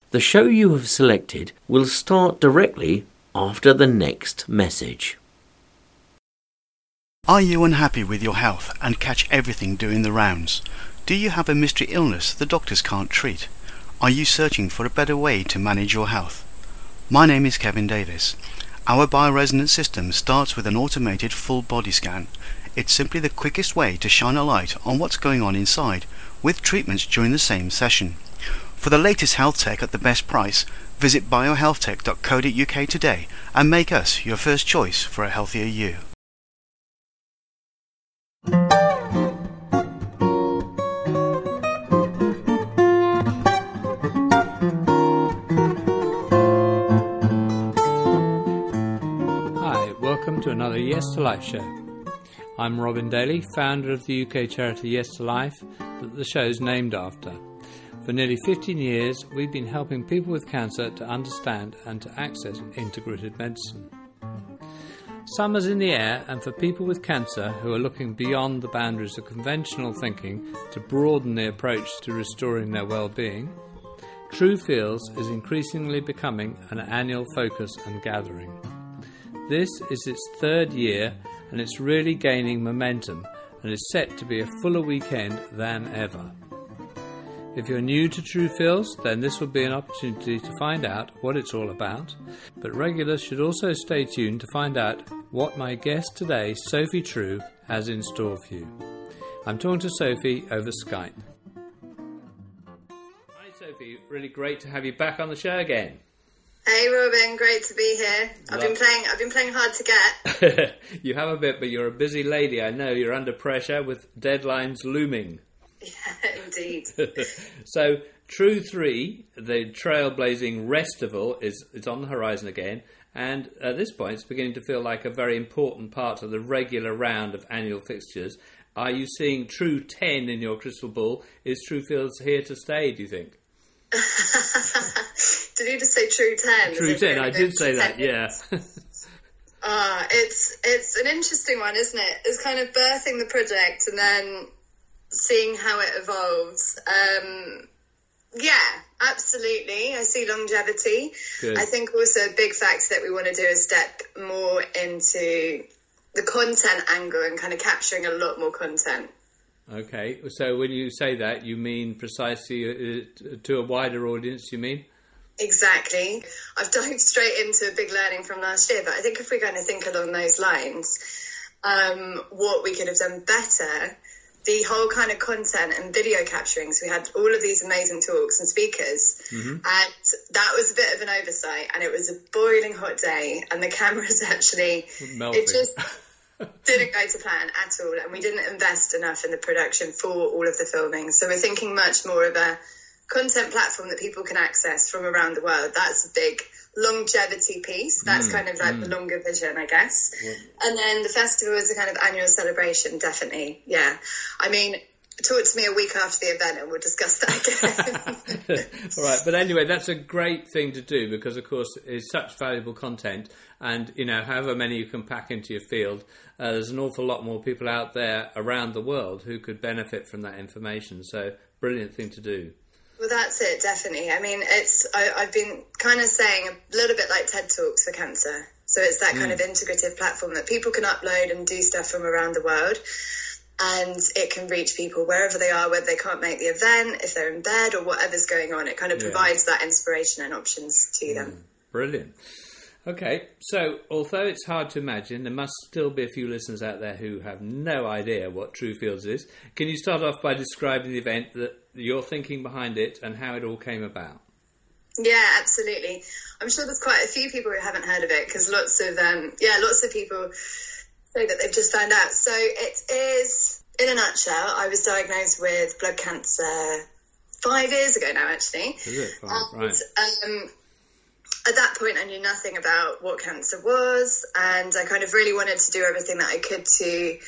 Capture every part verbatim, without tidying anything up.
The show you have selected will start directly after the next message. Are you unhappy with your health and catch everything doing the rounds? Do you have a mystery illness the doctors can't treat? Are you searching for a better way to manage your health? My name is Kevin Davis. Our bioresonance system starts with an automated full body scan. It's simply the quickest way to shine a light on what's going on inside, with treatments during the same session. For the latest health tech at the best price, visit biohealthtech dot co dot uk today and make us your first choice for a healthier you. Hi, welcome to another Yes to Life show. I'm Robin Daly, founder of the U K charity Yes to Life that the show's named after. For nearly fifteen years, we've been helping people with cancer to understand and to access integrative medicine. Summer's in the air, and for people with cancer who are looking beyond the boundaries of conventional thinking to broaden the approach to restoring their well-being, True Feels is increasingly becoming an annual focus and gathering. This is its third year, and it's really gaining momentum and is set to be a fuller weekend than ever. If you're new to True Feels, then this will be an opportunity to find out what it's all about, but regulars should also stay tuned to find out what my guest today, Sophie True, has in store for you. I'm talking to Sophie over Skype. Hi Sophie, really great to have you back on the show again. Hey Robin, great to be here. I've been playing I've been playing hard to get. You have a bit, but you're a busy lady. I know you're under pressure with deadlines looming. Yeah, indeed. So, True three, the trailblazing Restival, is, is on the horizon again, and at this point it's beginning to feel like a very important part of the regular round of annual fixtures. Are you seeing True ten in your crystal ball? Is True Feels here to stay, do you think? Did you just say True ten? True ten, I did say that, yeah. Ah, uh, it's, it's an interesting one, isn't it? It's kind of birthing the project and then seeing how it evolves. Um, yeah, absolutely. I see longevity. Good. I think also a big factor that we want to do is step more into the content angle and kind of capturing a lot more content. Okay, so when you say that, you mean precisely uh, to a wider audience, you mean? Exactly. I've dived straight into a big learning from last year, but I think if we're going to think along those lines, um, what we could have done better, the whole kind of content and video capturing. So we had all of these amazing talks and speakers, mm-hmm. and that was a bit of an oversight, and it was a boiling hot day, and the cameras actually, melting. It just didn't go to plan at all, and we didn't invest enough in the production for all of the filming. So we're thinking much more of a content platform that people can access from around the world. That's a big longevity piece. That's mm, kind of like mm. the longer vision, I guess. Yeah. And then the festival is a kind of annual celebration, definitely. Yeah. I mean, talk to me a week after the event and we'll discuss that again. All right. But anyway, that's a great thing to do because, of course, it's such valuable content. And, you know, however many you can pack into your field, uh, there's an awful lot more people out there around the world who could benefit from that information. So, brilliant thing to do. Well, that's it, definitely. I mean, it's I, I've been kind of saying a little bit like TED Talks for cancer. So it's that mm. kind of integrative platform that people can upload and do stuff from around the world. And it can reach people wherever they are, whether they can't make the event, if they're in bed or whatever's going on. It kind of yeah. provides that inspiration and options to mm. them. Brilliant. Okay, so although it's hard to imagine, there must still be a few listeners out there who have no idea what True Feels is. Can you start off by describing the event, that your thinking behind it, and how it all came about? Yeah, absolutely. I'm sure there's quite a few people who haven't heard of it because lots of um, yeah, lots of people say that they've just found out. So it is, in a nutshell, I was diagnosed with blood cancer five years ago now, actually. Is it? Oh, and, right. Um, At that point, I knew nothing about what cancer was, and I kind of really wanted to do everything that I could to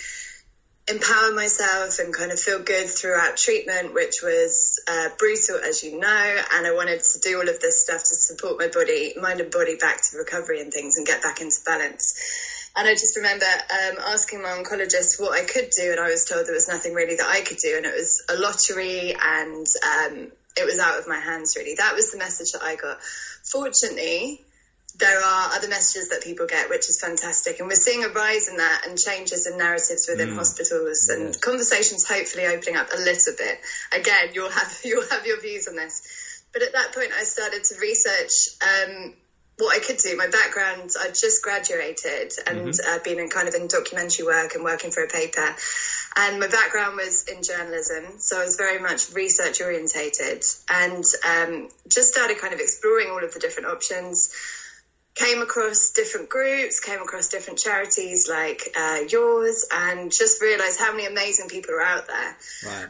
empower myself and kind of feel good throughout treatment, which was uh, brutal, as you know, and I wanted to do all of this stuff to support my body, mind and body back to recovery and things and get back into balance. And I just remember um, asking my oncologist what I could do, and I was told there was nothing really that I could do, and it was a lottery and um, it was out of my hands, really. That was the message that I got. Fortunately, there are other messages that people get, which is fantastic. And we're seeing a rise in that and changes in narratives within mm. hospitals and yes. conversations hopefully opening up a little bit. Again, you'll have you'll have your views on this. But at that point, I started to research um, what I could do. My background, I'd just graduated and mm-hmm. uh, been in kind of in documentary work and working for a paper. And my background was in journalism, so I was very much research orientated and um, just started kind of exploring all of the different options. Came across different groups, came across different charities like uh, yours, and just realised how many amazing people are out there. Right.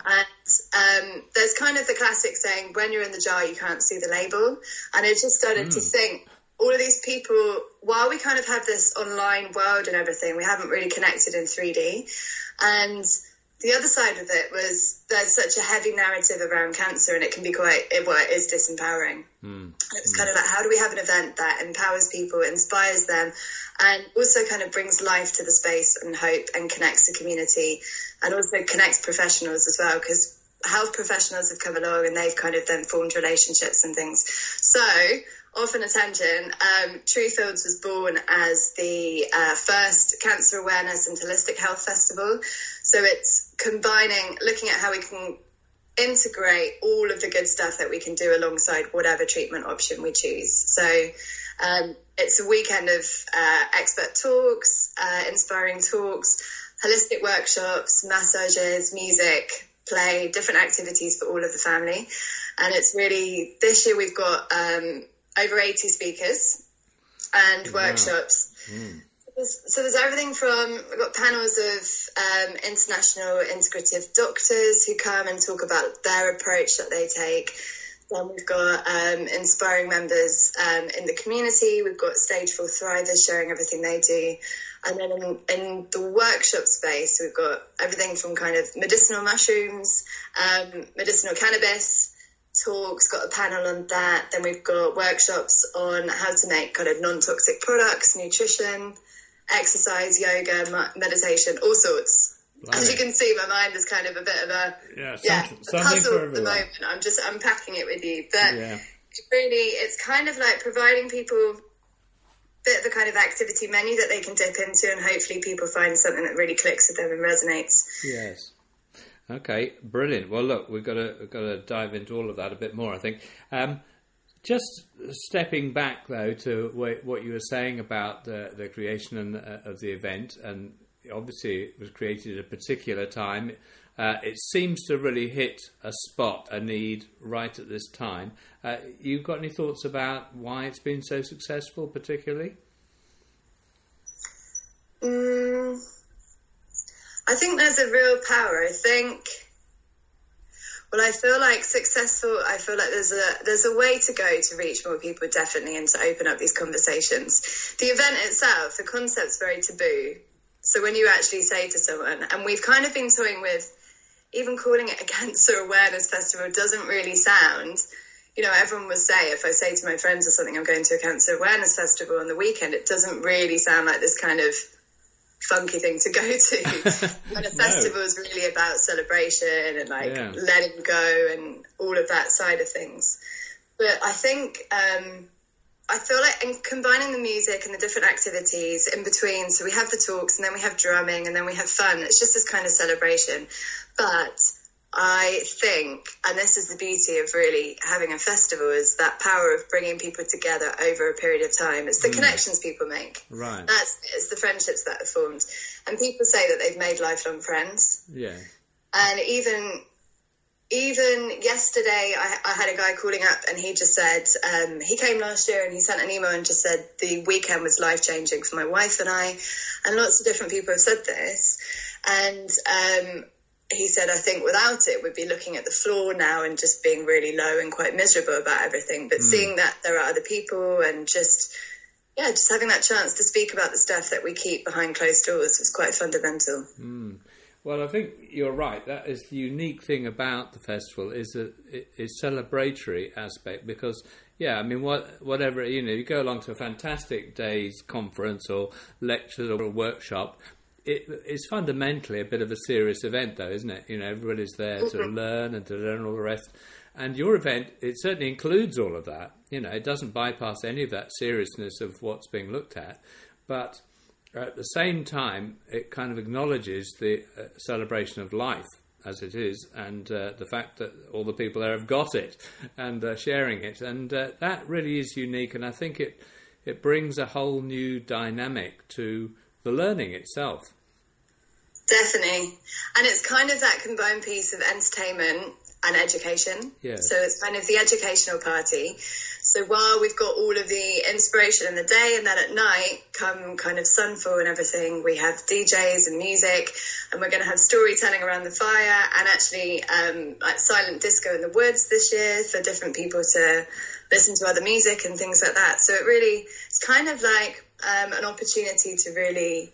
And um, there's kind of the classic saying, when you're in the jar, you can't see the label. And I just started mm. to think, all of these people, while we kind of have this online world and everything, we haven't really connected in three D. And the other side of it was there's such a heavy narrative around cancer, and it can be quite, it, well, it is disempowering. Mm. It was mm. kind of like, how do we have an event that empowers people, inspires them, and also kind of brings life to the space and hope and connects the community and also connects professionals as well, because health professionals have come along and they've kind of then formed relationships and things. So, off on a tangent, um, True Fields was born as the uh, first cancer awareness and holistic health festival. So it's combining, looking at how we can integrate all of the good stuff that we can do alongside whatever treatment option we choose. So um, it's a weekend of uh, expert talks, uh, inspiring talks, holistic workshops, massages, music, play, different activities for all of the family. And it's really, this year we've got um, over eighty speakers and wow. workshops. Mm. So there's everything from, we've got panels of um, international integrative doctors who come and talk about their approach that they take. Then we've got um, inspiring members um, in the community. We've got Stage four Thrivers sharing everything they do. And then in, in the workshop space, we've got everything from kind of medicinal mushrooms, um, medicinal cannabis, talks, got a panel on that. Then we've got workshops on how to make kind of non-toxic products, nutrition, exercise, yoga, meditation, all sorts. Love As it. You can see, my mind is kind of a bit of a yeah, yeah something, a puzzle at the moment. I'm just unpacking it with you. But yeah. really, it's kind of like providing people a bit of a kind of activity menu that they can dip into, and hopefully people find something that really clicks with them and resonates. Yes. Okay, brilliant. Well, look, we've got to we've got to dive into all of that a bit more, I think. Um, just stepping back, though, to what you were saying about the, the creation and, uh, of the event, and obviously it was created at a particular time. Uh, it seems to really hit a spot, a need right at this time. Uh, you've got any thoughts about why it's been so successful, particularly? Mm. I think there's a real power. I think, well, I feel like successful, I feel like there's a there's a way to go to reach more people, definitely, and to open up these conversations. The event itself, the concept's very taboo. So when you actually say to someone, and we've kind of been toying with, even calling it a cancer awareness festival doesn't really sound, you know, everyone will say, if I say to my friends or something, I'm going to a cancer awareness festival on the weekend, it doesn't really sound like this kind of funky thing to go to. And a festival no. is really about celebration and like yeah. letting go and all of that side of things. But I think um I feel like in combining the music and the different activities in between, so we have the talks and then we have drumming and then we have fun, it's just this kind of celebration. But I think, and this is the beauty of really having a festival, is that power of bringing people together over a period of time. It's the mm. connections people make. Right. That's it's the friendships that are formed. And people say that they've made lifelong friends. Yeah. And even even yesterday, I, I had a guy calling up and he just said, um, he came last year and he sent an email and just said the weekend was life-changing for my wife and I. And lots of different people have said this. And um he said, I think without it, we'd be looking at the floor now and just being really low and quite miserable about everything. But mm. seeing that there are other people and just, yeah, just having that chance to speak about the stuff that we keep behind closed doors was quite fundamental. Mm. Well, I think you're right. That is the unique thing about the festival, is that it's celebratory aspect because, yeah, I mean, what, whatever, you know, you go along to a fantastic day's conference or lecture or a workshop, It, it's fundamentally a bit of a serious event, though, isn't it? You know, everybody's there to learn and to learn all the rest. and your event, it certainly includes all of that. You know, it doesn't bypass any of that seriousness of what's being looked at, but at the same time, it kind of acknowledges the uh, celebration of life as it is, and uh, the fact that all the people there have got it and are sharing it, and uh, that really is unique. And I think it it brings a whole new dynamic to the learning itself. Definitely, and it's kind of that combined piece of entertainment and education. Yes. So it's kind of the educational party. So while we've got all of the inspiration in the day, and then at night, come kind of sunfall and everything, we have D Js and music, and we're going to have storytelling around the fire, and actually um, like silent disco in the woods this year for different people to listen to other music and things like that. So it really, it's kind of like um, an opportunity to really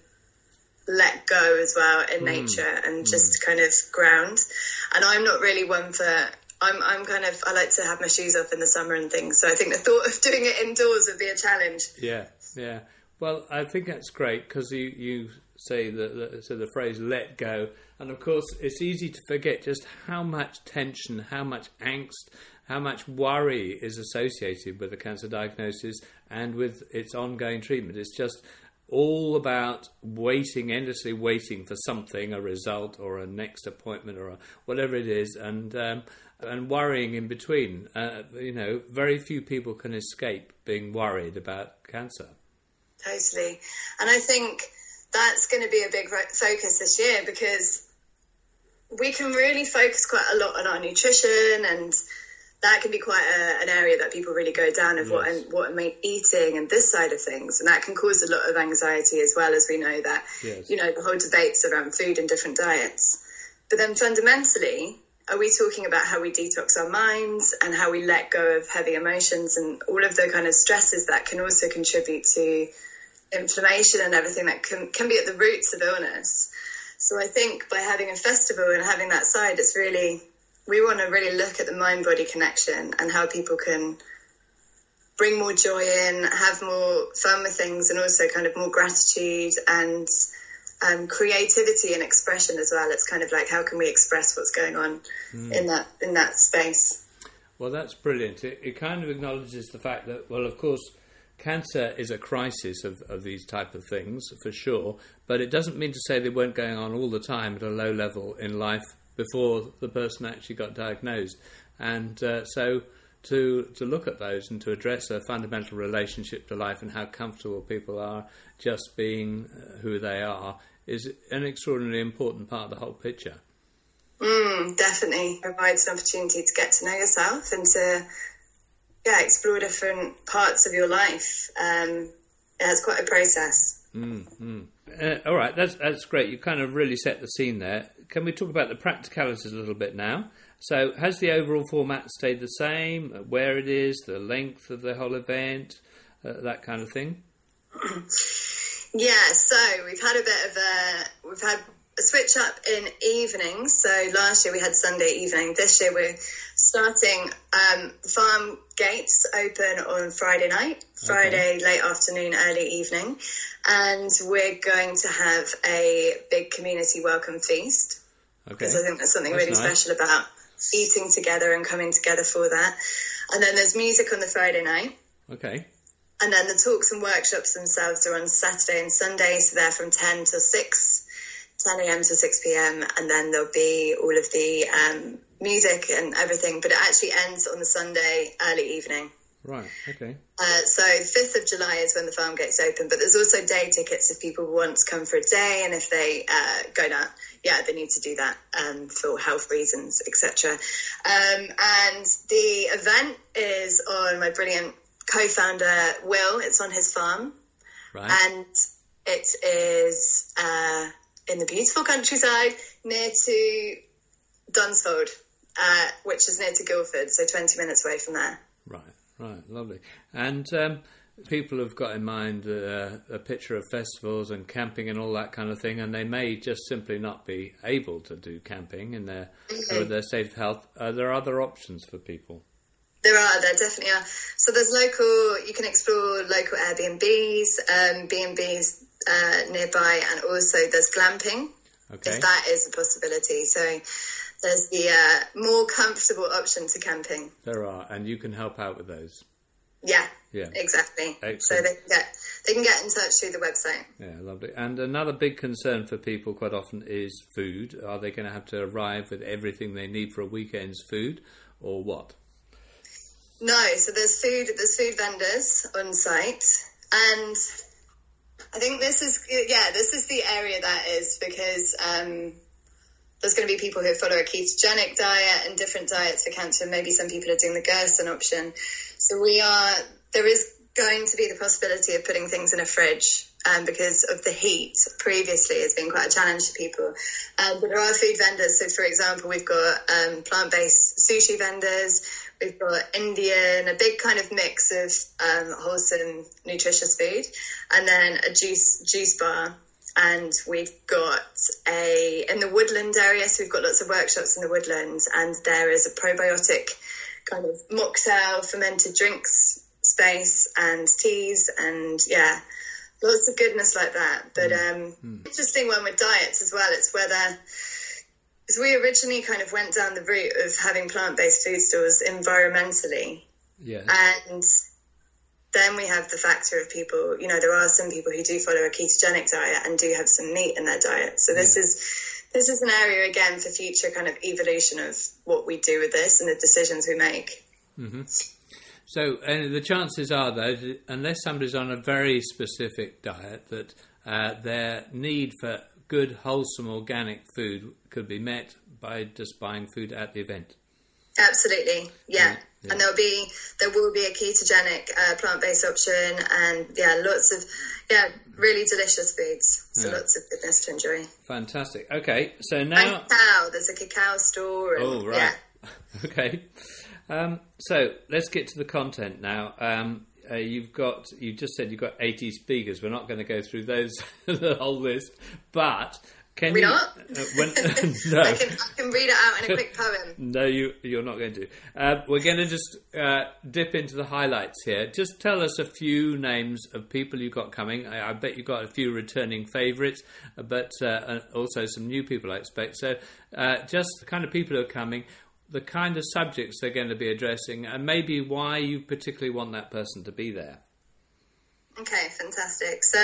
let go as well in mm. nature and mm. just kind of ground. And I'm not really one for... I'm I'm kind of, I like to have my shoes off in the summer and things. So I think the thought of doing it indoors would be a challenge. Yeah, yeah. Well, I think that's great because you, you say the, the, so the phrase let go. And of course, it's easy to forget just how much tension, how much angst, how much worry is associated with the cancer diagnosis and with its ongoing treatment. It's just all about waiting, endlessly waiting for something, a result or a next appointment or a, whatever it is, and um, and worrying in between. Uh, you know, very few people can escape being worried about cancer. Totally. And I think that's going to be a big focus this year, because we can really focus quite a lot on our nutrition, and that can be quite a, an area that people really go down of yes. what and what am I eating and this side of things, and that can cause a lot of anxiety as well, as we know that yes. you know, the whole debates around food and different diets. But then fundamentally, are we talking about how we detox our minds and how we let go of heavy emotions and all of the kind of stresses that can also contribute to inflammation and everything that can, can be at the roots of illness? So I think by having a festival and having that side, it's really, we want to really look at the mind-body connection and how people can bring more joy in, have more fun with things, and also kind of more gratitude and um, creativity and expression as well. It's kind of like, how can we express what's going on mm. in that in that space? Well, that's brilliant. It, it kind of acknowledges the fact that, well, of course, cancer is a crisis of, of these type of things, for sure, but it doesn't mean to say they weren't going on all the time at a low level in life before the person actually got diagnosed. And uh, so to to look at those and to address a fundamental relationship to life and how comfortable people are just being uh, who they are is an extraordinarily important part of the whole picture. Mm, definitely. It provides an opportunity to get to know yourself and to yeah, explore different parts of your life. Um, it has quite a process. Mm, mm. Uh, all right, that's that's great. You kind of really set the scene there. Can we talk about the practicalities a little bit now? So has the overall format stayed the same? Where it is, the length of the whole event, uh, that kind of thing? Yeah, so we've had a bit of a... We've had a switch up in evenings. So last year we had Sunday evening. This year we're starting... Um, farm gates open on Friday night, Friday okay. late afternoon, early evening. And we're going to have a big community welcome feast. Okay. Because I think there's something that's really nice. Special about eating together and coming together for that. And then there's music on the Friday night. Okay. And then the talks and workshops themselves are on Saturday and Sunday, so they're from ten till six, ten a.m. to six p.m. And then there'll be all of the um, music and everything, but it actually ends on the Sunday early evening. Right, okay. Uh, so fifth of July is when the farm gates open, but there's also day tickets if people want to come for a day, and if they uh, go down, yeah, they need to do that um, for health reasons, et cetera. Um, and the event is on my brilliant co-founder, Will. It's on his farm. Right. And it is uh, in the beautiful countryside near to Dunsfold, uh, which is near to Guildford, so twenty minutes away from there. Right. Right, lovely. And um, people have got in mind uh, a picture of festivals and camping and all that kind of thing, and they may just simply not be able to do camping in their, mm-hmm. or their state of health. Are there other options for people? There are, there definitely are. So there's local, you can explore local Airbnbs, um, B and Bs uh, nearby, and also there's glamping, okay. if that is a possibility. So there's the uh, more comfortable option to camping. There are, and you can help out with those. Yeah, yeah, exactly. Excellent. So they can get they can get in touch through the website. Yeah, lovely. And another big concern for people quite often is food. Are they going to have to arrive with everything they need for a weekend's food, or what? No, so there's food. There's food vendors on site, and I think this is yeah, this is the area that is because. Um, There's going to be people who follow a ketogenic diet and different diets for cancer. Maybe some people are doing the Gerson option. So we are, there is going to be the possibility of putting things in a fridge um, because of the heat previously has been quite a challenge to people. Um, but there are food vendors. So for example, we've got um, plant-based sushi vendors. We've got Indian, a big kind of mix of um, wholesome, nutritious food. And then a juice juice bar. And we've got a, in the woodland area, so we've got lots of workshops in the woodlands, and there is a probiotic kind of mocktail, fermented drinks space, and teas, and yeah, lots of goodness like that. But um, mm. interesting one with diets as well, it's whether, because we originally kind of went down the route of having plant-based food stores environmentally. Yeah. And then we have the factor of people, you know, there are some people who do follow a ketogenic diet and do have some meat in their diet. So this yeah. is this is an area, again, for future kind of evolution of what we do with this and the decisions we make. Mm-hmm. So uh, the chances are, though, that unless somebody's on a very specific diet, that uh, their need for good, wholesome, organic food could be met by just buying food at the event. Absolutely, yeah. yeah, yeah. And there'll be there will be a ketogenic uh, plant-based option, and yeah, lots of yeah really delicious foods. So yeah. lots of goodness to enjoy. Fantastic. Okay, so now and cacao. There's a cacao store. And, oh right. Yeah. Okay. Um, so let's get to the content now. Um, uh, you've got you just said you've got eighty speakers. We're not going to go through those the whole list, but. Can we you, not? Uh, when, no. I, can, I can read it out in a quick poem. No, you, you're not going to. Uh, we're going to just uh, dip into the highlights here. Just tell us a few names of people you've got coming. I, I bet you've got a few returning favourites, but uh, also some new people, I expect. So uh, just the kind of people who are coming, the kind of subjects they're going to be addressing, and maybe why you particularly want that person to be there. Okay, fantastic. So...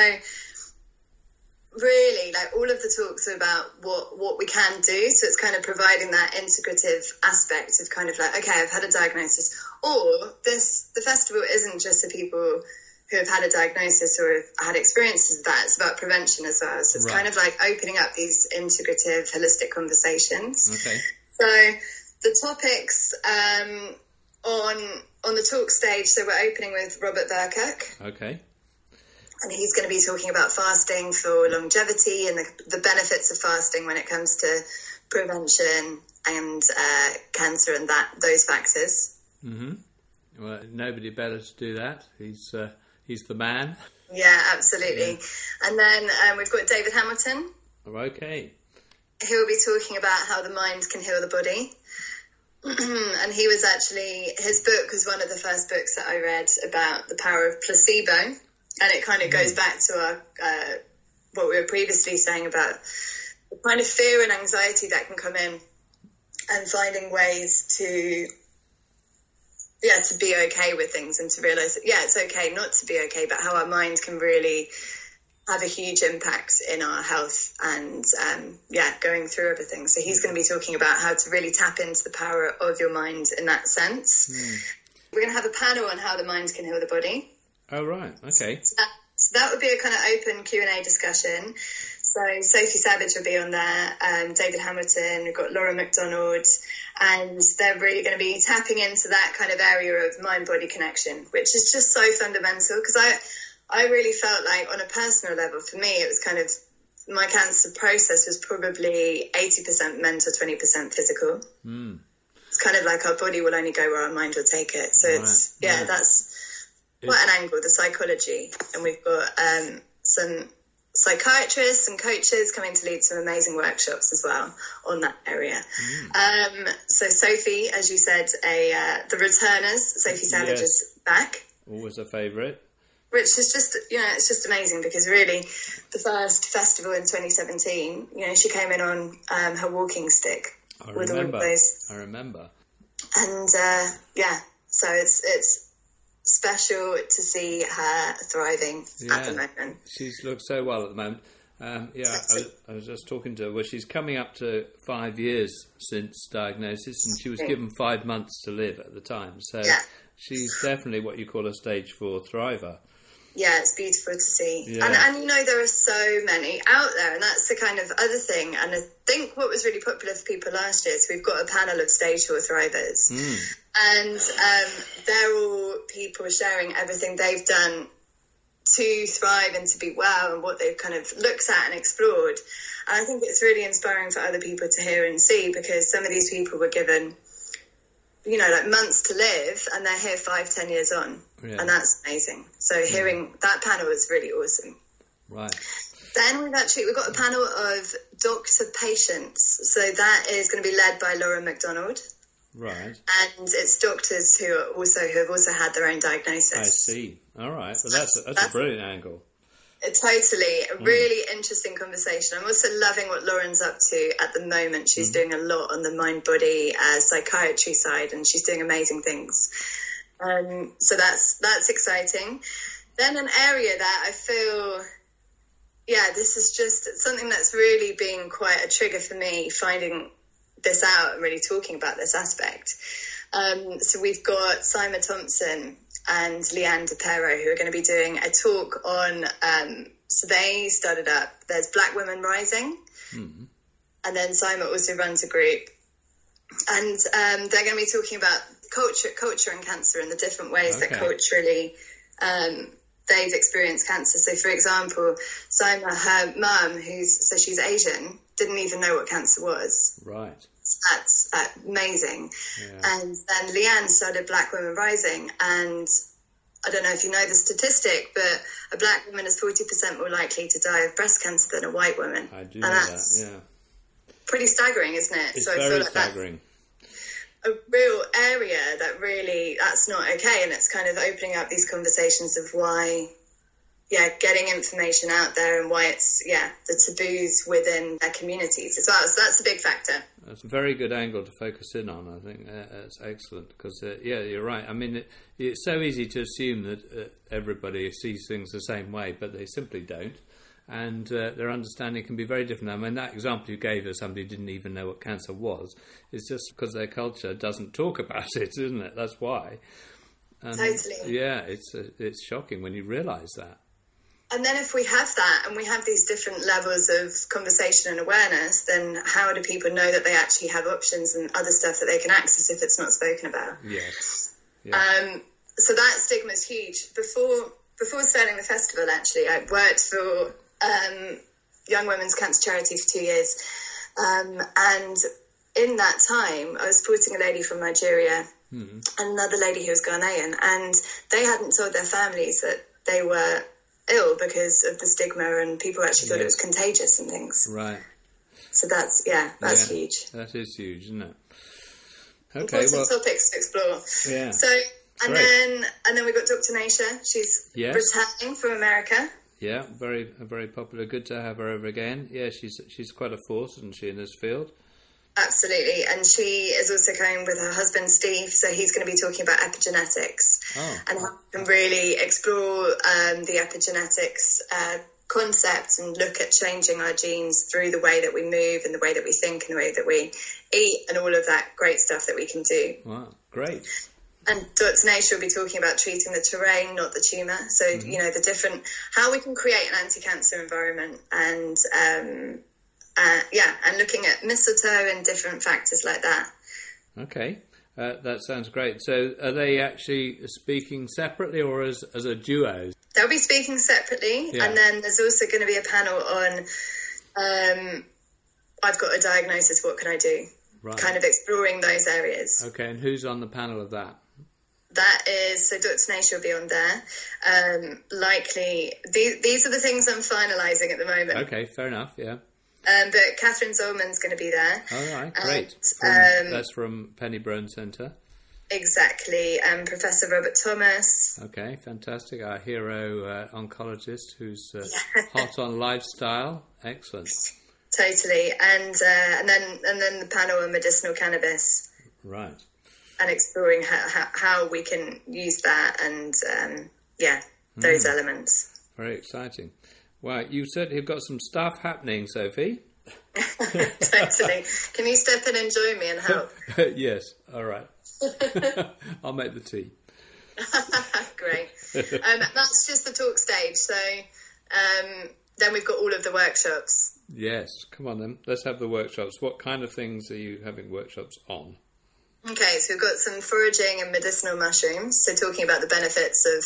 really, like all of the talks are about what, what we can do. So it's kind of providing that integrative aspect of kind of like, okay, I've had a diagnosis. Or this, the festival isn't just for people who have had a diagnosis or have had experiences of that. It's about prevention as well. So it's right. kind of like opening up these integrative, holistic conversations. Okay. So the topics um, on on the talk stage, so we're opening with Robert Burkirk. Okay. And he's going to be talking about fasting for longevity and the, the benefits of fasting when it comes to prevention and uh, cancer and that those factors. Mm-hmm. Well, nobody better to do that. He's uh, he's the man. Yeah, absolutely. Yeah. And then um, we've got David Hamilton. Okay. He'll be talking about how the mind can heal the body. And he was actually, his book was one of the first books that I read about the power of placebo. And it kind of goes back to our uh, what we were previously saying about the kind of fear and anxiety that can come in, and finding ways to, yeah, to be okay with things and to realise that, yeah, it's okay not to be okay, but how our mind can really have a huge impact in our health and, um, yeah, going through everything. So he's going to be talking about how to really tap into the power of your mind in that sense. Mm. We're going to have a panel on how the mind can heal the body. Oh, right. Okay. So that, so that would be a kind of open Q and A discussion. So Sophie Savage will be on there, um, David Hamilton, we've got Laura McDonald, and they're really going to be tapping into that kind of area of mind-body connection, which is just so fundamental, because I, I really felt like on a personal level, for me, it was kind of, my cancer process was probably eighty percent mental, twenty percent physical. Mm. It's kind of like our body will only go where our mind will take it. So right. it's, yeah, right. that's... What an angle, the psychology. And we've got um, some psychiatrists and coaches coming to lead some amazing workshops as well on that area. Mm. Um, so Sophie, as you said, a uh, the returners, Sophie Savage yes. is back. Always a favourite. Which is just, you know, it's just amazing, because really the first festival in twenty seventeen, you know, she came in on um, her walking stick. I with remember. all of those. I remember. And uh, yeah, so it's it's special to see her thriving Yeah. at the moment. She's looked so well at the moment. Um, yeah, I was, I was just talking to her. Well, she's coming up to five years since diagnosis, and she was given five months to live at the time. So Yeah. she's definitely what you call a stage four thriver. Yeah, it's beautiful to see. Yeah. And, and, you know, there are so many out there, and that's the kind of other thing. And I think what was really popular for people last year is we've got a panel of stage four thrivers. Mm. And um, they're all people sharing everything they've done to thrive and to be well and what they've kind of looked at and explored. And I think it's really inspiring for other people to hear and see, because some of these people were given, you know, like months to live, and they're here five, ten years on. Yeah. And that's amazing. So hearing that panel was really awesome. Right. Then we've actually, we've got a panel of doctor patients. So that is going to be led by Laura McDonald. Right. And it's doctors who are also, who have also had their own diagnosis. I see. All right. Well, that's a, that's, That's- a brilliant angle. Totally. A really interesting conversation. I'm also loving what Lauren's up to at the moment. She's doing a lot on the mind-body uh, psychiatry side, and she's doing amazing things. Um, so that's that's exciting. Then an area that I feel, yeah, this is just something that's really been quite a trigger for me, finding this out and really talking about this aspect. Um, so we've got Simon Thompson and Leanne DePero, who are going to be doing a talk on, um, so they started up, there's Black Women Rising, Mm. and then Simon also runs a group, and um, they're going to be talking about culture culture and cancer and the different ways that Okay. culturally um, they've experienced cancer. So, for example, Simon, her mum, who's, so she's Asian, didn't even know what cancer was. Right. That's uh, amazing. Yeah. And then Leanne started Black Women Rising, and I don't know if you know the statistic, but a black woman is forty percent more likely to die of breast cancer than a white woman. I do and know that's that. Yeah. pretty staggering, isn't it? It's so I very feel like staggering. that's a real area that really, that's not okay. And it's kind of opening up these conversations of why, yeah, getting information out there and why it's, yeah, the taboos within their communities as well. So that's a big factor. That's a very good angle to focus in on, I think. Uh, that's excellent because, uh, yeah, you're right. I mean, it, it's so easy to assume that uh, everybody sees things the same way, but they simply don't. And uh, their understanding can be very different. I mean, that example you gave of somebody who didn't even know what cancer was is just because their culture doesn't talk about it, isn't it? That's why. And, Totally. Yeah, it's uh, it's shocking when you realise that. And then if we have that and we have these different levels of conversation and awareness, then how do people know that they actually have options and other stuff that they can access if it's not spoken about? Yes. Yeah. Um, so that stigma is huge. Before before starting the festival, actually, I worked for um, Young Women's Cancer Charity for two years. Um, and in that time, I was supporting a lady from Nigeria Hmm. and another lady who was Ghanaian. And they hadn't told their families that they were ill because of the stigma, and people actually thought it was Yes. contagious and things. Right. So that's, yeah, that's Yeah. huge. That is huge, isn't it? Okay, Important well, topics to explore. yeah. So, and Great. then and then we got Doctor Nasha. She's Yes. returning from America. Yeah, very very popular. Good to have her over again. Yeah, she's she's quite a force, isn't she, in this field? Absolutely. And she is also coming with her husband, Steve. So he's going to be talking about epigenetics Oh, and how we can really explore um, the epigenetics uh, concept and look at changing our genes through the way that we move and the way that we think and the way that we eat and all of that great stuff that we can do. wow, great. And Doctor Nasha will be talking about treating the terrain, not the tumour. So, Mm-hmm. you know, the different, how we can create an anti-cancer environment and, um, uh, yeah, and looking at mistletoe and different factors like that. Okay, uh, that sounds great. So, are they actually speaking separately or as as a duo? They'll be speaking separately. Yeah. And then there's also going to be a panel on, um, I've got a diagnosis, what can I do? Right. Kind of exploring those areas. Okay, and who's on the panel of that? That is, so Doctor Nasha will be on there. Um, likely, these, these are the things I'm finalising at the moment. Okay, fair enough. Yeah. Um, but Catherine Zolman's going to be there. All right, And, great. From, um, that's from Penny Brown Centre. Exactly. Um, Professor Robert Thomas. Okay, fantastic. Our hero uh, oncologist who's uh, Yeah. hot on lifestyle. Excellent. Totally, and uh, and then and then the panel on medicinal cannabis, right, and exploring how how, how we can use that, and um, yeah, those mm. elements. Very exciting. Well, you certainly have got some stuff happening, Sophie. Totally. Can you step in and join me and help? Yes. All right. I'll make the tea. Great. Um, that's just the talk stage. So um, then we've got all of the workshops. Yes. Come on then. Let's have the workshops. What kind of things are you having workshops on? Okay, so we've got some foraging and medicinal mushrooms. So talking about the benefits of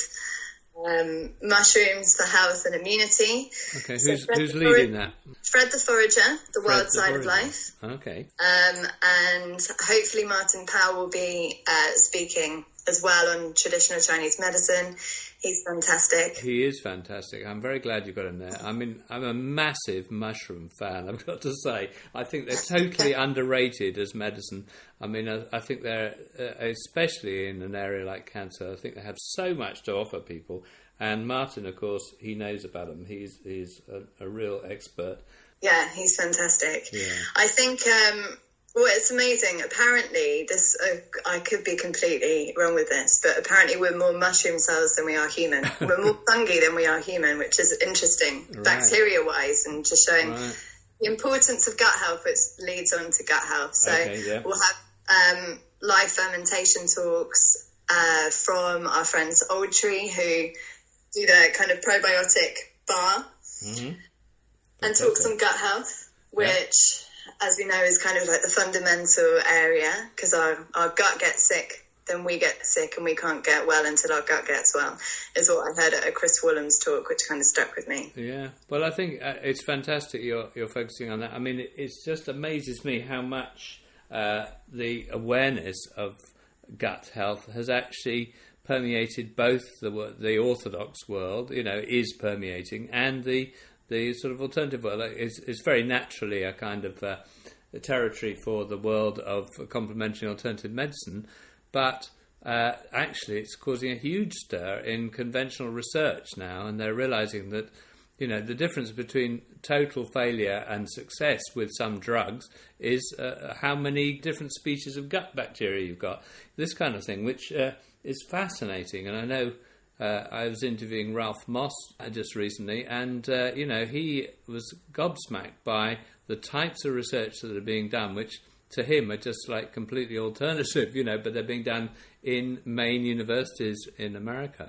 um, mushrooms for health and immunity. Okay, so who's, who's leading that? Fred the Forager, The Fred Wild the Side Forager. of Life. Okay. Um, and hopefully Martin Powell will be uh, speaking as well on traditional Chinese medicine. He's fantastic. He is fantastic. I'm very glad you got him there. I mean, I'm a massive mushroom fan, I've got to say. I think they're totally underrated as medicine. I mean, I, I think they're, uh, especially in an area like cancer, I think they have so much to offer people. And Martin, of course, he knows about them. He's he's a, a real expert. Yeah, he's fantastic. Yeah. I think... Um, Well, it's amazing. Apparently, this uh, I could be completely wrong with this, but apparently we're more mushroom cells than we are human. We're more fungi than we are human, which is interesting, right. bacteria-wise, and just showing right. the importance of gut health, which leads on to gut health. So okay, yeah. we'll have um, live fermentation talks uh, from our friends Old Tree, who do the kind of probiotic bar, mm-hmm. and talks on gut health, which... Yeah. As we know, is kind of like the fundamental area, because our, our gut gets sick, then we get sick, and we can't get well until our gut gets well, is what I heard at a Chris Wallam's talk, which kind of stuck with me. Yeah, well, I think uh, it's fantastic you're, you're focusing on that. I mean, it it's just amazes me how much uh, the awareness of gut health has actually permeated both the the orthodox world, you know, is permeating, and the the sort of alternative world. Is is very naturally a kind of uh, a territory for the world of complementary alternative medicine, but uh, actually it's causing a huge stir in conventional research now, and they're realizing that, you know, the difference between total failure and success with some drugs is uh, how many different species of gut bacteria you've got. This kind of thing, which uh, is fascinating. And I know uh, I was interviewing Ralph Moss just recently, and, uh, you know, he was gobsmacked by the types of research that are being done, which to him are just like completely alternative, you know, but they're being done in main universities in America.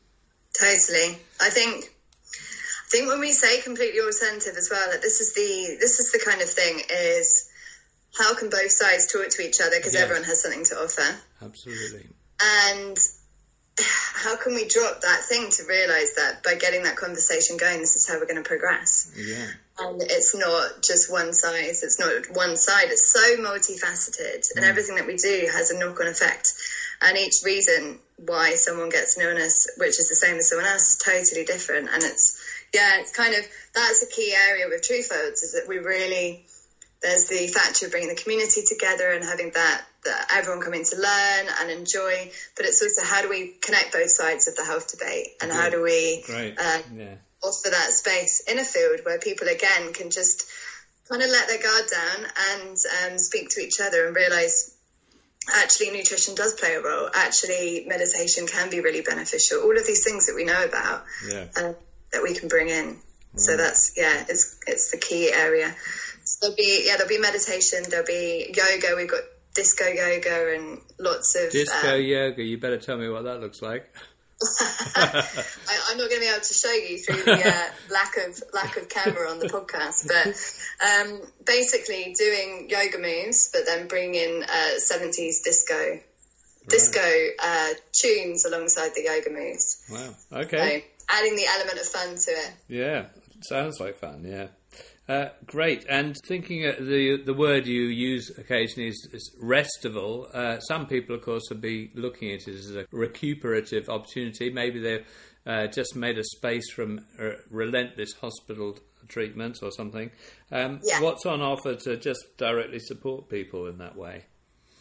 Totally. I think... I think when we say completely alternative as well, that this is the this is the kind of thing is how can both sides talk to each other, because yes. everyone has something to offer. Absolutely. And how can we drop that thing to realise that by getting that conversation going, this is how we're going to progress. Yeah. And it's not just one size, it's not one side, it's so multifaceted, mm. and everything that we do has a knock-on effect. And each reason why someone gets an illness, which is the same as someone else, is totally different. And it's, yeah, it's kind of, that's a key area with Truefolds, is that we really, there's the factor of bringing the community together and having that, that everyone coming to learn and enjoy, but it's also how do we connect both sides of the health debate, and yeah. how do we uh, yeah. offer that space in a field where people, again, can just kind of let their guard down and um, speak to each other and realise actually nutrition does play a role. Actually, meditation can be really beneficial. All of these things that we know about, yeah. uh, that we can bring in. Right. So that's, yeah, it's it's the key area. So there'll be, yeah, there'll be meditation, there'll be yoga. We've got disco yoga and lots of... Disco um, yoga, you better tell me what that looks like. I, I'm not going to be able to show you through the uh, lack of lack of camera on the podcast, but um, basically doing yoga moves, but then bringing in uh, seventies disco right. disco uh, tunes alongside the yoga moves. Wow. Okay. So adding the element of fun to it. Yeah, sounds like fun. Yeah. Uh, great. And thinking uh, the the word you use occasionally is, is restival. Uh, some people, of course, will be looking at it as a recuperative opportunity. Maybe they've uh, just made a space from uh, relentless hospital treatments or something. Um, yeah. What's on offer to just directly support people in that way?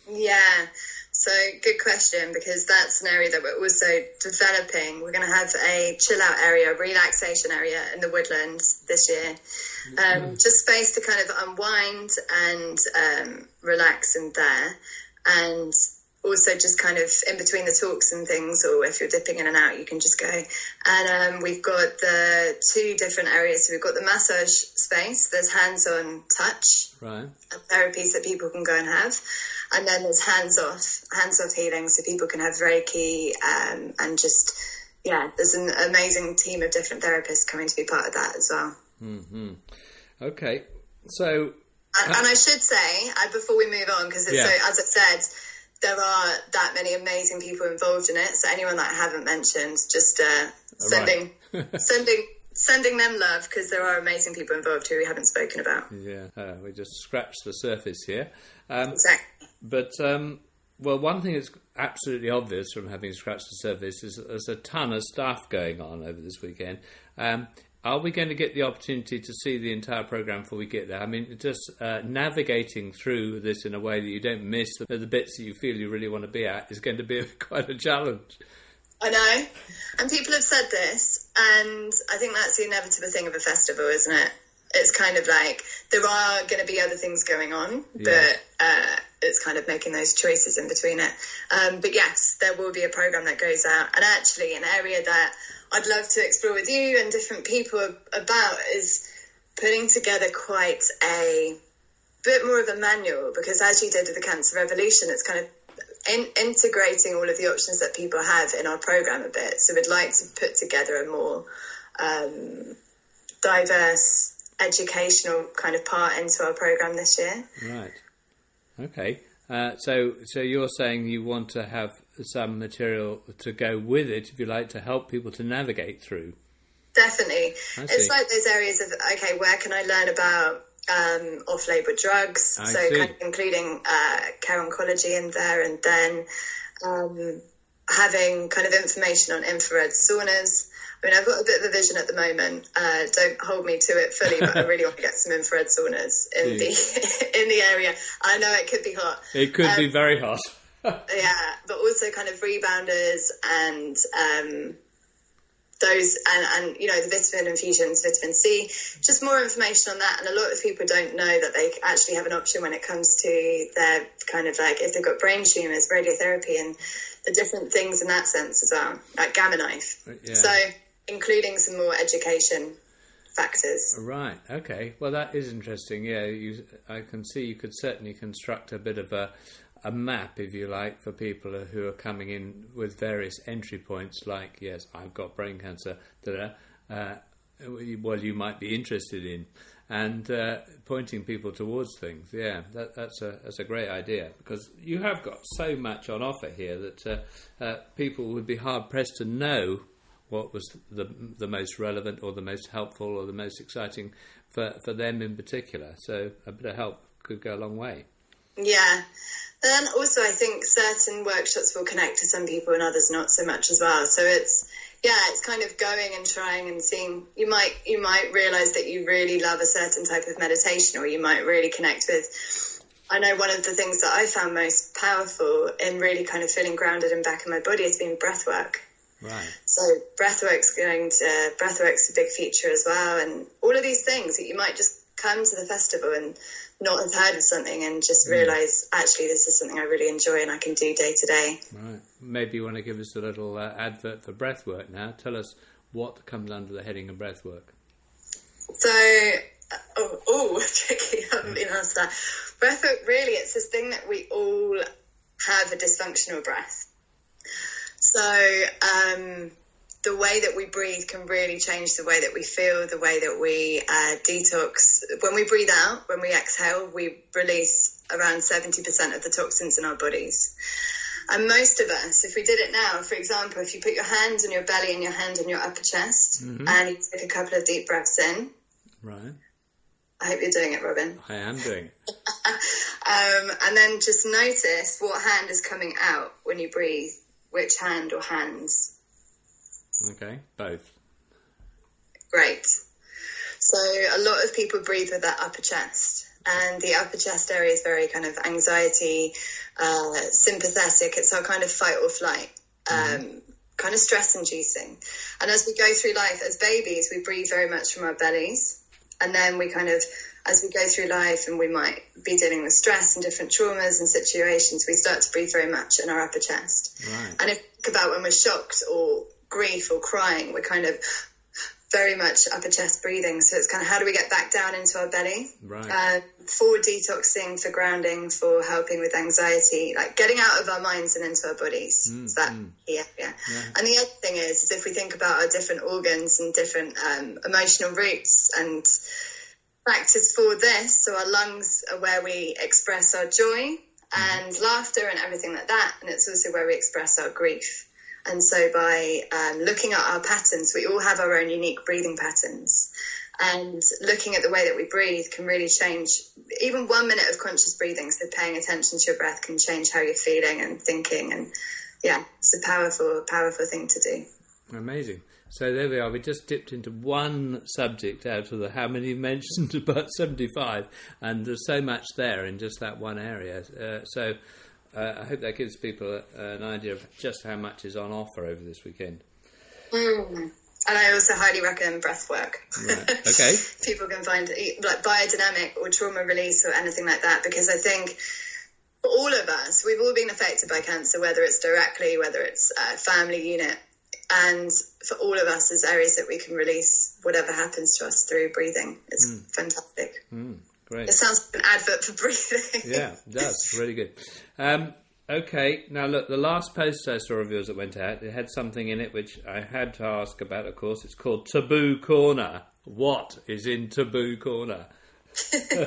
Yeah. So good question, because that's an area that we're also developing. We're going to have a chill out area, relaxation area in the woodlands this year. Um, mm. Just space to kind of unwind and um, relax in there. And also just kind of in between the talks and things, or if you're dipping in and out, you can just go. And um, we've got the two different areas. So we've got the massage space. There's hands-on touch right. therapies that people can go and have. And then there's hands-off, hands-off healing, so people can have Reiki um, and just, yeah, there's an amazing team of different therapists coming to be part of that as well. Mm-hmm. Okay, so... And, and I should say, uh, before we move on, because yeah. so, as I said, there are that many amazing people involved in it, so anyone that I haven't mentioned, just uh, sending, right. sending... Sending them love, because there are amazing people involved who we haven't spoken about. Yeah, uh, we just scratched the surface here. Um, exactly. But, um, well, one thing that's absolutely obvious from having scratched the surface is that there's a ton of stuff going on over this weekend. Um, are we going to get the opportunity to see the entire programme before we get there? I mean, just uh, navigating through this in a way that you don't miss the, the bits that you feel you really want to be at is going to be quite a challenge. I know, and people have said this, and I think that's the inevitable thing of a festival, isn't it? It's kind of like there are going to be other things going on, yeah. but uh, it's kind of making those choices in between it. Um, but yes, there will be a programme that goes out, and actually an area that I'd love to explore with you and different people about is putting together quite a bit more of a manual, because as you did with the Cancer Revolution, it's kind of In, integrating all of the options that people have in our programme a bit. So we'd like to put together a more um, diverse educational kind of part into our programme this year. Right. Okay. Uh, so so you're saying you want to have some material to go with it, if you like, to help people to navigate through. Definitely. It's like those areas of, okay, where can I learn about Um, off-label drugs, I so see. kind of including uh, care oncology in there, and then um, having kind of information on infrared saunas. I mean, I've got a bit of a vision at the moment. Uh, don't hold me to it fully, but I really want to get some infrared saunas in the in the area. I know it could be hot. It could um, be very hot. Yeah, but also kind of rebounders and um, those, and, and, you know, the vitamin infusions, vitamin C, just more information on that. And a lot of people don't know that they actually have an option when it comes to their kind of like, if they've got brain tumours, radiotherapy, and the different things in that sense as well, like Gamma Knife. Yeah. So including some more education factors. Right, okay. Well, that is interesting. Yeah, you, I can see you could certainly construct a bit of a a map, if you like, for people who are coming in with various entry points, like, yes, I've got brain cancer, that uh, well, you might be interested in, and uh, pointing people towards things. Yeah, that, that's a that's a great idea, because you have got so much on offer here that uh, uh, people would be hard pressed to know what was the the most relevant or the most helpful or the most exciting for, for them in particular. So a bit of help could go a long way. Yeah. Then also I think certain workshops will connect to some people and others not so much as well. So it's, yeah, it's kind of going and trying and seeing. You might you might realise that you really love a certain type of meditation, or you might really connect with. I know one of the things that I found most powerful in really kind of feeling grounded and back in my body has been breath work. Right. So breathwork's going to breathwork's a big feature as well, and all of these things that you might just come to the festival and not have heard of something and just realise, mm. actually, this is something I really enjoy and I can do day to day. Right. Maybe you want to give us a little uh, advert for breathwork now. Tell us what comes under the heading of breathwork. So, uh, oh, oh, tricky, I haven't been asked that. Breathwork, really, it's this thing that we all have a dysfunctional breath. So, um... the way that we breathe can really change the way that we feel, the way that we uh, detox. When we breathe out, when we exhale, we release around seventy percent of the toxins in our bodies. And most of us, if we did it now, for example, if you put your hand on your belly and your hand on your upper chest, mm-hmm. and you take a couple of deep breaths in. Right. I hope you're doing it, Robin. I am doing it. um, and then just notice what hand is coming out when you breathe, which hand or hands. Okay, both. Great. So a lot of people breathe with that upper chest. and the upper chest area is very kind of anxiety, uh, sympathetic. It's our kind of fight or flight, um, mm-hmm. kind of stress inducing. And as we go through life as babies, we breathe very much from our bellies. And then we kind of, as we go through life and we might be dealing with stress and different traumas and situations, we start to breathe very much in our upper chest. Right. And if you think about when we're shocked or grief or crying, we're kind of very much upper chest breathing. So it's kind of how do we get back down into our belly? Right. Uh, for detoxing, for grounding, for helping with anxiety, like getting out of our minds and into our bodies. Mm, so that, mm. yeah, yeah, yeah. And the other thing is, is if we think about our different organs and different um, emotional roots and factors for this, so our lungs are where we express our joy and mm. laughter and everything like that. And it's also where we express our grief. And so by um, looking at our patterns, we all have our own unique breathing patterns. And looking at the way that we breathe can really change. Even one minute of conscious breathing, so paying attention to your breath, can change how you're feeling and thinking. And yeah, it's a powerful, powerful thing to do. Amazing. So there we are. We just dipped into one subject out of the how many you mentioned, about seventy-five. And there's so much there in just that one area. Uh, so... Uh, I hope that gives people uh, an idea of just how much is on offer over this weekend. Mm. And I also highly recommend breath work. Right. Okay. People can find like biodynamic or trauma release or anything like that, because I think for all of us, we've all been affected by cancer, whether it's directly, whether it's a family unit. And for all of us, there's areas that we can release whatever happens to us through breathing. It's mm. fantastic. Mm. Great. It sounds like an advert for breathing. Yeah, it does. It's really good. Um, okay, now look, the last post I saw of yours that went out, it had something in it which I had to ask about, of course. It's called Taboo Corner. What is in Taboo Corner? Taboo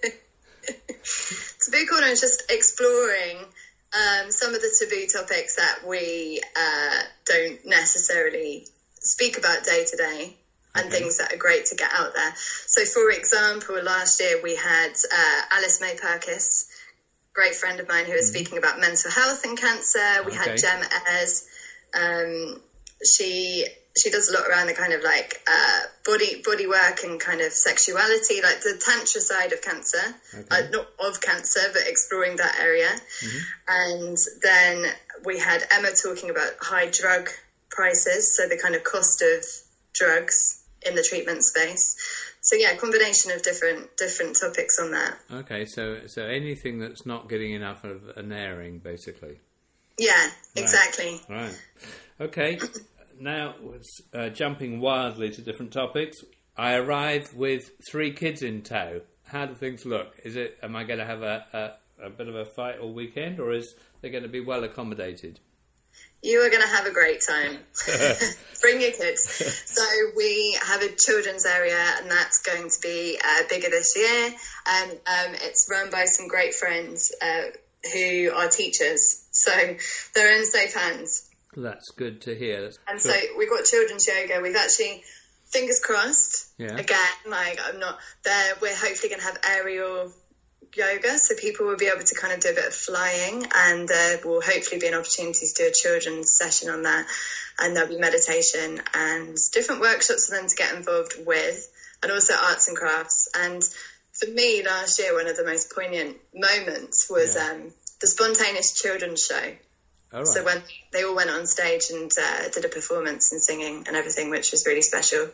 Corner is just exploring um, some of the taboo topics that we uh, don't necessarily speak about day to day. And okay. things that are great to get out there. So, for example, last year we had uh, Alice May Purkis, great friend of mine, who was mm-hmm. speaking about mental health and cancer. We okay. had Jem Ayres. Um, she she does a lot around the kind of like uh, body body work and kind of sexuality, like the tantra side of cancer, okay. uh, not of cancer, but exploring that area. Mm-hmm. And then we had Emma talking about high drug prices, so the kind of cost of drugs in the treatment space. So yeah, a combination of different different topics on that. Okay, so so anything that's not getting enough of an airing, basically. Yeah, right. Exactly. Right. Okay. Now, uh, jumping wildly to different topics, I arrive with three kids in tow. How do things look? Is it? Am I going to have a, a, a bit of a fight all weekend, or is they going to be well accommodated? You are going to have a great time. Bring your kids. So we have a children's area, and that's going to be uh, bigger this year. And um, it's run by some great friends uh, who are teachers. So they're in safe hands. That's good to hear. That's and sure. so we've got children's yoga. We've actually, fingers crossed, yeah. again, like I'm not there. We're hopefully going to have aerial yoga, so people will be able to kind of do a bit of flying, and there will hopefully be an opportunity to do a children's session on that, and there'll be meditation and different workshops for them to get involved with, and also arts and crafts. And for me, last year, one of the most poignant moments was yeah. um, the spontaneous children's show. All right. So when they all went on stage and uh, did a performance and singing and everything, which was really special.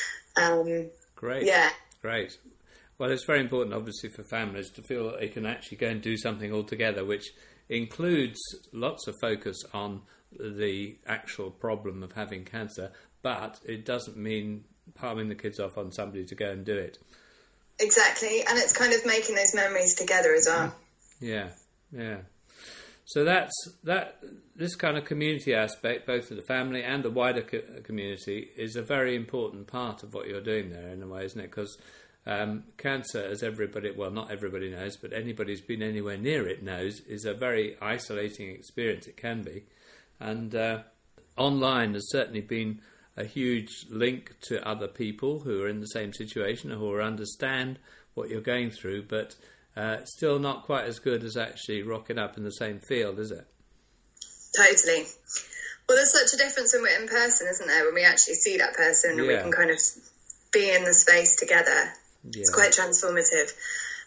Um, Great. Yeah. Great. Well, it's very important, obviously, for families to feel that they can actually go and do something all together, which includes lots of focus on the actual problem of having cancer, but it doesn't mean palming the kids off on somebody to go and do it. Exactly, and it's kind of making those memories together as well. Yeah, yeah. So that's that. This kind of community aspect, both of the family and the wider co- community, is a very important part of what you're doing there, in a way, isn't it? Because Um, cancer, as everybody, well, not everybody knows, but anybody who's been anywhere near it knows, is a very isolating experience. It can be. And uh, online has certainly been a huge link to other people who are in the same situation or who understand what you're going through, but uh, still not quite as good as actually rocking up in the same field, is it? Totally. Well, there's such a difference when we're in person, isn't there? When we actually see that person and yeah. we can kind of be in the space together. Yeah. It's quite transformative.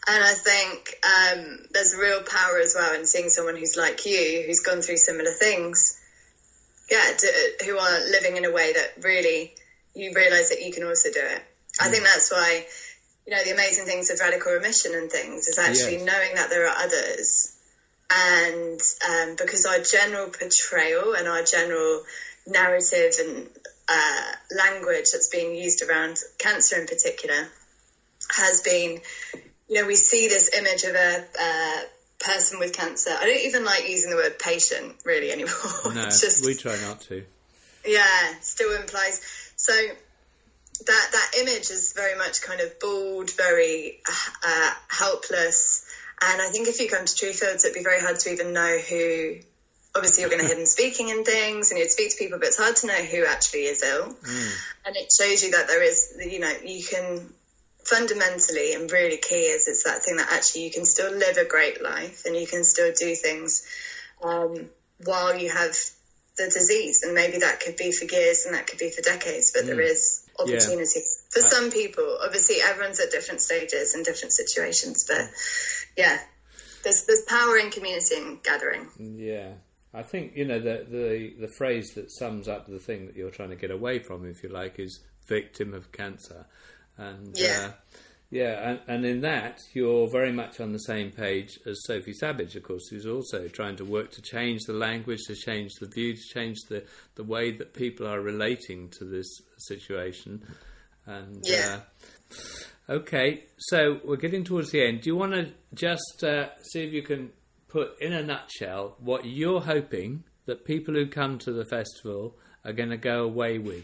And I think um, there's a real power as well in seeing someone who's like you, who's gone through similar things, yeah, to, who are living in a way that really you realise that you can also do it. Mm. I think that's why, you know, the amazing things of radical remission and things is actually yes. knowing that there are others. And um, because our general portrayal and our general narrative and uh, language that's being used around cancer in particular has been, you know, we see this image of a uh, person with cancer. I don't even like using the word patient really anymore. No, it's just, we try not to. Yeah, still implies. So that that image is very much kind of bald, very uh, helpless. And I think if you come to Truefields, it'd be very hard to even know who. Obviously, you're going to hear them speaking in things, and you'd speak to people, but it's hard to know who actually is ill. Mm. And it shows you that there is, you know, you can fundamentally, and really key is it's that thing that actually you can still live a great life, and you can still do things um, while you have the disease. And maybe that could be for years, and that could be for decades, but mm. there is opportunity yeah. for I... some people. Obviously, everyone's at different stages and different situations, but yeah, there's there's power in community and gathering. Yeah. I think, you know, the, the the phrase that sums up the thing that you're trying to get away from, if you like, is victim of cancer. And yeah, uh, yeah, and, and in that, you're very much on the same page as Sophie Savage, of course, who's also trying to work to change the language, to change the view, to change the, the way that people are relating to this situation. And yeah. Uh, okay, so we're getting towards the end. Do you want to just uh, see if you can put in a nutshell what you're hoping that people who come to the festival are going to go away with?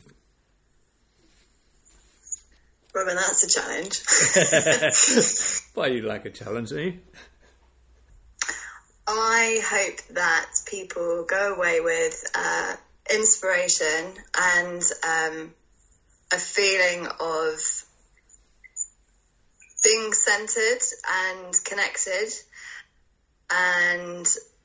Robin, that's a challenge. Why you like a challenge, eh? I hope that people go away with uh, inspiration and um, a feeling of being centred and connected, and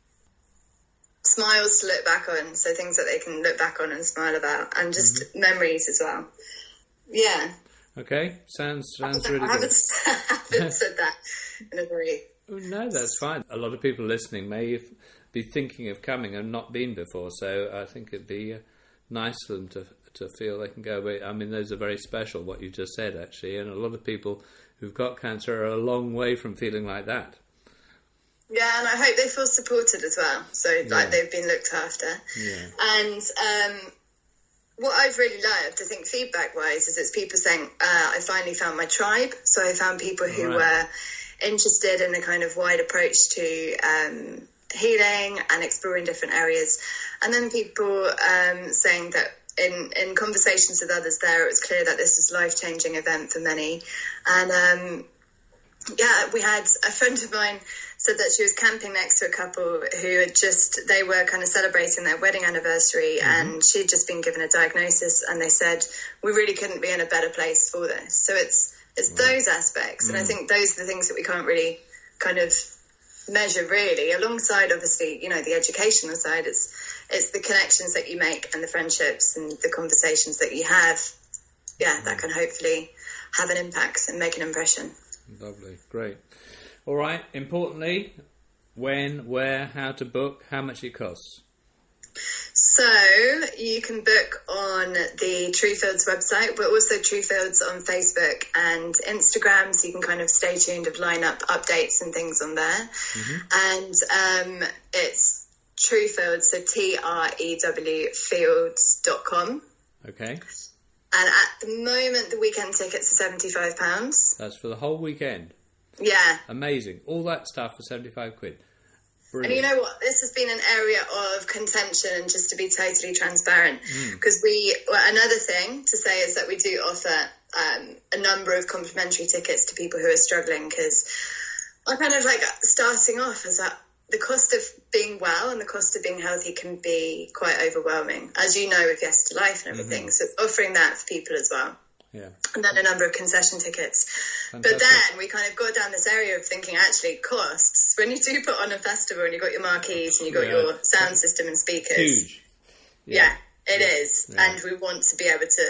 smiles to look back on, so things that they can look back on and smile about, and just mm-hmm. memories as well. Yeah. Okay, sounds sounds I really good. I haven't, haven't said that in a very... No, that's fine. A lot of people listening may be thinking of coming and not been before, so I think it'd be uh, nice for them to to feel they can go away. I mean, those are very special, what you just said, actually, and a lot of people who've got cancer are a long way from feeling like that. Yeah, and I hope they feel supported as well, so yeah. like they've been looked after. Yeah. And um, what I've really loved, I think feedback-wise, is it's people saying, uh, I finally found my tribe. So I found people who right. were interested in a kind of wide approach to um, healing and exploring different areas. And then people um, saying that in, in conversations with others there, it was clear that this is a life-changing event for many. And um, yeah, we had a friend of mine said that she was camping next to a couple who had just, they were kind of celebrating their wedding anniversary, mm-hmm. and she'd just been given a diagnosis, and they said, we really couldn't be in a better place for this. So it's it's right. those aspects, mm. and I think those are the things that we can't really kind of measure really, alongside obviously, you know, the educational side. It's it's the connections that you make and the friendships and the conversations that you have, yeah, mm. that can hopefully have an impact and make an impression. Lovely, great. All right, importantly, when, where, how to book, how much it costs. So you can book on the Truefields website, but also Truefields on Facebook and Instagram, so you can kind of stay tuned of line-up updates and things on there. Mm-hmm. And um, it's Truefields, so T R E W fields dot com. Okay. And at the moment, the weekend tickets are seventy-five pounds. That's for the whole weekend? Yeah. Amazing. All that stuff for seventy-five quid. Brilliant. And you know what? This has been an area of contention, just to be totally transparent. Because mm. we, well, another thing to say is that we do offer um, a number of complimentary tickets to people who are struggling, because I kind of like starting off as that the cost of being well and the cost of being healthy can be quite overwhelming, as you know, with Yes to Life and everything. Mm-hmm. So offering that for people as well. Yeah. And then a number of concession tickets. Fantastic. But then we kind of got down this area of thinking, actually, costs. When you do put on a festival and you've got your marquees and you've got yeah. your sound system and speakers. Huge. Yeah, yeah it yeah. is. Yeah. And we want to be able to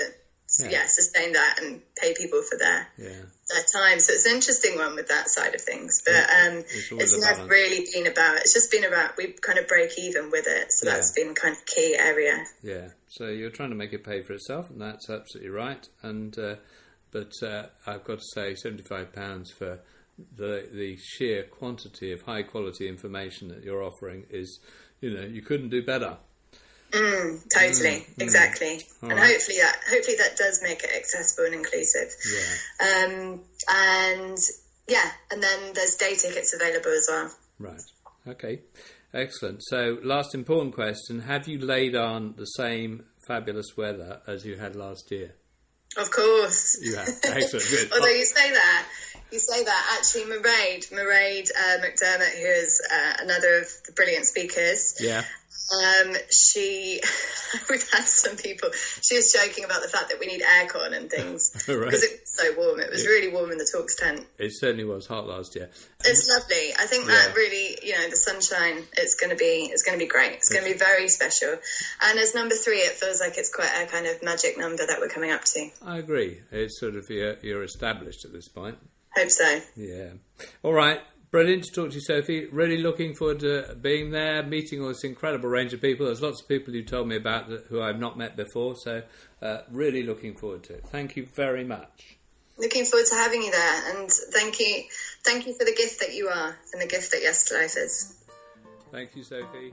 yeah. yeah, sustain that and pay people for their yeah. their time. So it's an interesting one with that side of things. But um, it's, it's never balance. really been about, it's just been about, we kind of break even with it. So yeah. that's been kind of key area. Yeah. So you're trying to make it pay for itself, and that's absolutely right. And uh, But uh, I've got to say, seventy-five pounds for the the sheer quantity of high quality information that you're offering is, you know, you couldn't do better. Mm, totally, mm, exactly, mm. and right. hopefully that hopefully that does make it accessible and inclusive. Yeah. Um, and yeah, and then there's day tickets available as well. Right. Okay. Excellent. So, last important question: have you laid on the same fabulous weather as you had last year? Of course. You have. Excellent. Good. Although you say that, you say that actually, Mairead, Mairead uh, McDermott, who is uh, another of the brilliant speakers. Yeah. Um, she, we've had some people, she was joking about the fact that we need aircon and things right. because it was so warm. It was yeah. really warm in the talks tent. It certainly was hot last year. It's lovely. I think that yeah. really, you know, the sunshine, it's going to be, it's going to be great. It's going to be very special. And as number three, it feels like it's quite a kind of magic number that we're coming up to. I agree. It's sort of, you're, you're established at this point. Hope so. Yeah. All right. Brilliant to talk to you, Sophie. Really looking forward to being there, meeting all this incredible range of people. There's lots of people you told me about that, who I've not met before, so uh, really looking forward to it. Thank you very much. Looking forward to having you there, and thank you, thank you for the gift that you are and the gift that Yes to Life is. Thank you, Sophie.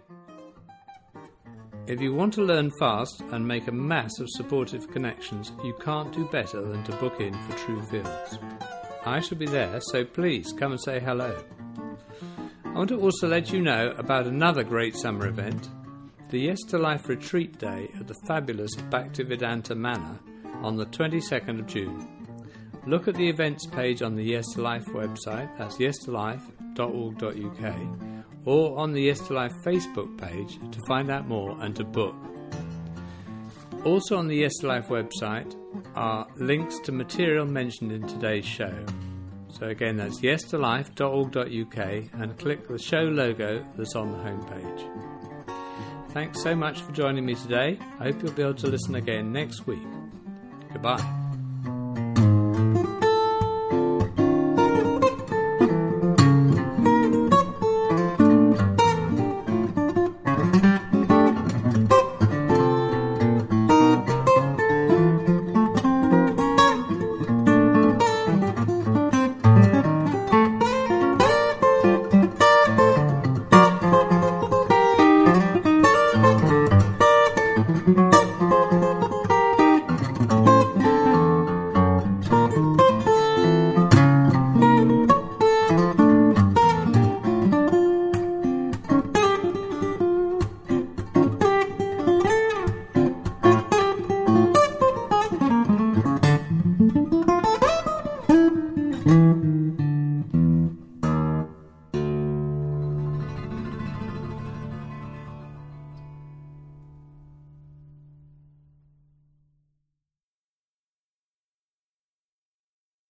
If you want to learn fast and make a mass of supportive connections, you can't do better than to book in for True Fields. I shall be there, so please come and say hello. I want to also let you know about another great summer event, the Yes to Life Retreat Day at the fabulous Bhaktivedanta Manor on the twenty-second of June. Look at the events page on the Yes to Life website, that's yes to life dot org dot U K, or on the Yes to Life Facebook page to find out more and to book. Also on the Yes to Life website are links to material mentioned in today's show. So again, that's yes to life dot org dot U K and click the show logo that's on the homepage. Thanks so much for joining me today. I hope you'll be able to listen again next week. Goodbye.